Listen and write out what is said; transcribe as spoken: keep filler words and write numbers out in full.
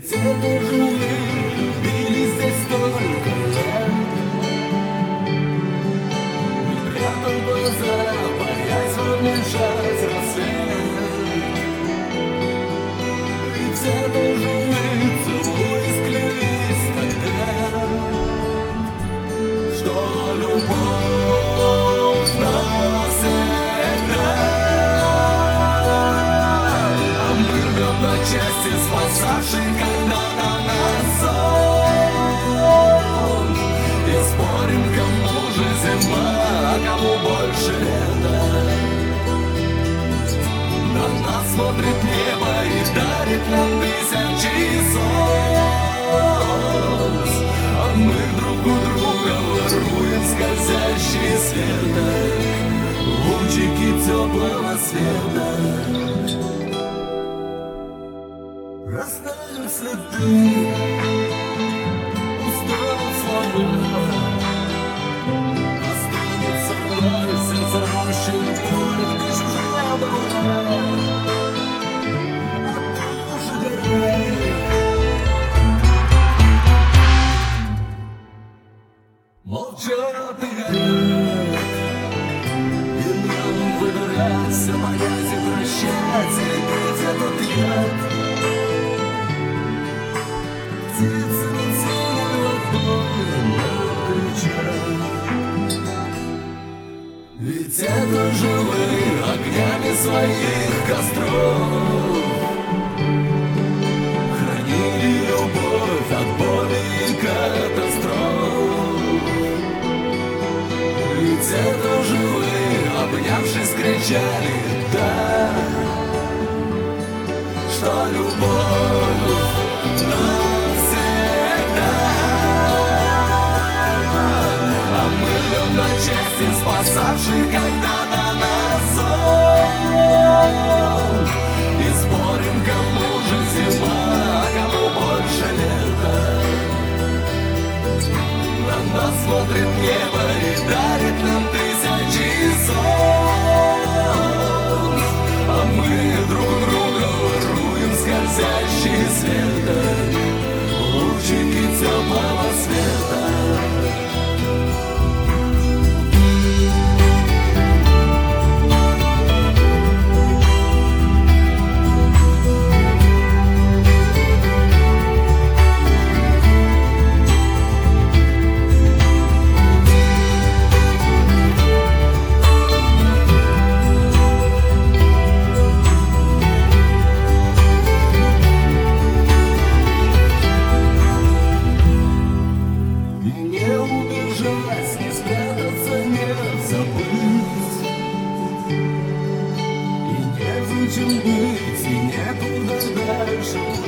Ведь это же мы любили здесь столько лет. Не прятал глаза, боясь помешать рассвет. Ведь это же мы целуясь клялись тогда, что любовь навсегда. А мы рвем на части, спасавший когда-то нас сон. И спорим, кому же зима, а кому больше лето. На нас смотрит небо и дарит нам тысячи солнц. А мы друг у друга воруем скользящие светок, лучики теплого света. Растают следы, устают слова, останется вновь сердце рощи, боль лишь не была. А ты уже горей, молчат и горят, и нам выбираться, боясь и прощать, и пить этот яд. Птицы нацелили ладони на плечах. Ведь это же вы огнями своих костров хранили любовь от боли и катастроф. Ведь это же вы, обнявшись, кричали «да», что любовь на части, спасавший когда-то нас сон. И спорим, кому же зима, а кому больше лето. На нас смотрит небо и дарит нам тысячи солнц. А мы друг друга воруем скользящие светок, лучики теплого света. Чем быть и некуда дальше.